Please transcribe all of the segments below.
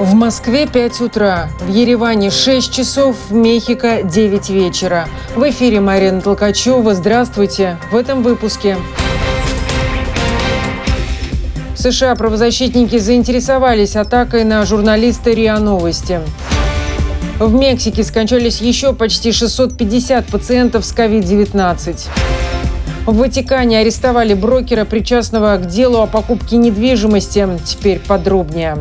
В Москве 5 утра, в Ереване 6 часов, в Мехико 9 вечера. В эфире Марина Толкачева. Здравствуйте. В этом выпуске. В США правозащитники заинтересовались атакой на журналиста РИА Новости. В Мексике скончались еще почти 650 пациентов с COVID-19. В Ватикане арестовали брокера, причастного к делу о покупке недвижимости. Теперь подробнее.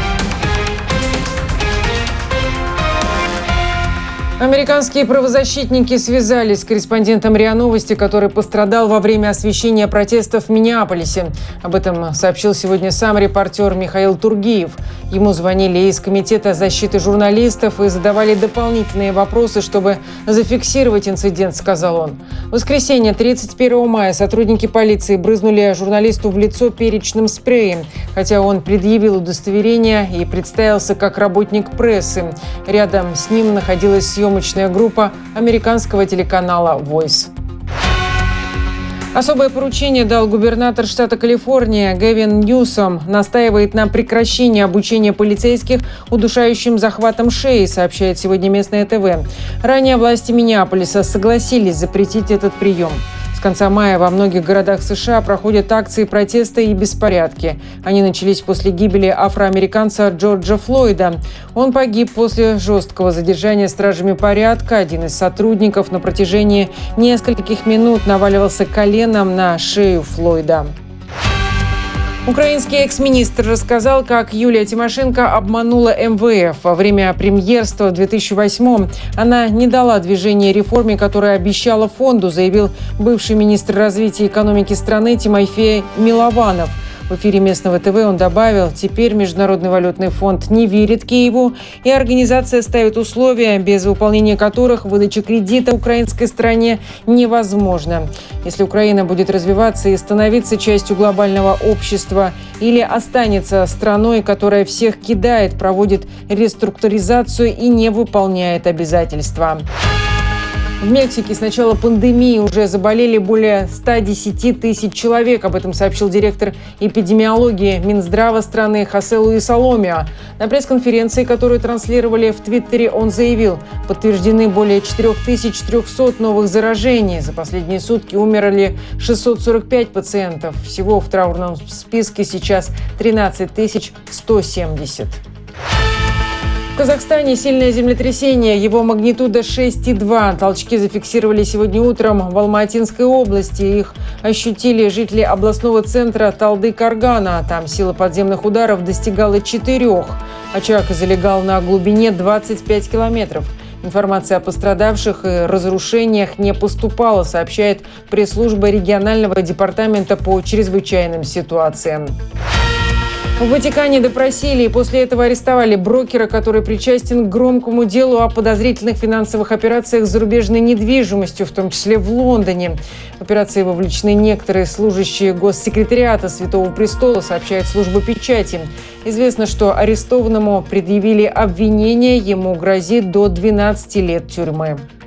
Американские правозащитники связались с корреспондентом РИА Новости, который пострадал во время освещения протестов в Миннеаполисе. Об этом сообщил сегодня сам репортер Михаил Тургиев. Ему звонили из Комитета защиты журналистов и задавали дополнительные вопросы, чтобы зафиксировать инцидент, сказал он. В воскресенье, 31 мая, сотрудники полиции брызнули журналисту в лицо перечным спреем, хотя он предъявил удостоверение и представился как работник прессы. Рядом с ним находилась съемочная группа американского телеканала Voice. Особое поручение дал губернатор штата Калифорния Гэвин Ньюсом. Настаивает на прекращении обучения полицейских удушающим захватом шеи, сообщает сегодня местное ТВ. Ранее власти Миннеаполиса согласились запретить этот прием. С конца мая во многих городах США проходят акции протеста и беспорядки. Они начались после гибели афроамериканца Джорджа Флойда. Он погиб после жесткого задержания стражами порядка. Один из сотрудников на протяжении нескольких минут наваливался коленом на шею Флойда. Украинский экс-министр рассказал, как Юлия Тимошенко обманула МВФ. Во время премьерства в 2008-м она не дала движения реформе, которое обещала фонду, заявил бывший министр развития экономики страны Тимофей Милованов. В эфире местного ТВ он добавил, теперь Международный валютный фонд не верит Киеву, и организация ставит условия, без выполнения которых выдача кредита украинской стране невозможна. Если Украина будет развиваться и становиться частью глобального общества или останется страной, которая всех кидает, проводит реструктуризацию и не выполняет обязательства. В Мексике с начала пандемии уже заболели более 110 тысяч человек. Об этом сообщил директор эпидемиологии Минздрава страны Хосе Луис Аломиа. На пресс-конференции, которую транслировали в Твиттере, он заявил, подтверждены более 4300 новых заражений. За последние сутки умерли 645 пациентов. Всего в траурном списке сейчас 13 170. В Казахстане сильное землетрясение, его магнитуда 6,2. Толчки зафиксировали сегодня утром в Алматинской области. Их ощутили жители областного центра Талды-Каргана. Там сила подземных ударов достигала 4. Очаг залегал на глубине 25 километров. Информация о пострадавших и разрушениях не поступала, сообщает пресс-служба регионального департамента по чрезвычайным ситуациям. В Ватикане допросили и после этого арестовали брокера, который причастен к громкому делу о подозрительных финансовых операциях с зарубежной недвижимостью, в том числе в Лондоне. В операции вовлечены некоторые служащие Госсекретариата Святого Престола, сообщает служба печати. Известно, что арестованному предъявили обвинение, ему грозит до 12 лет тюрьмы.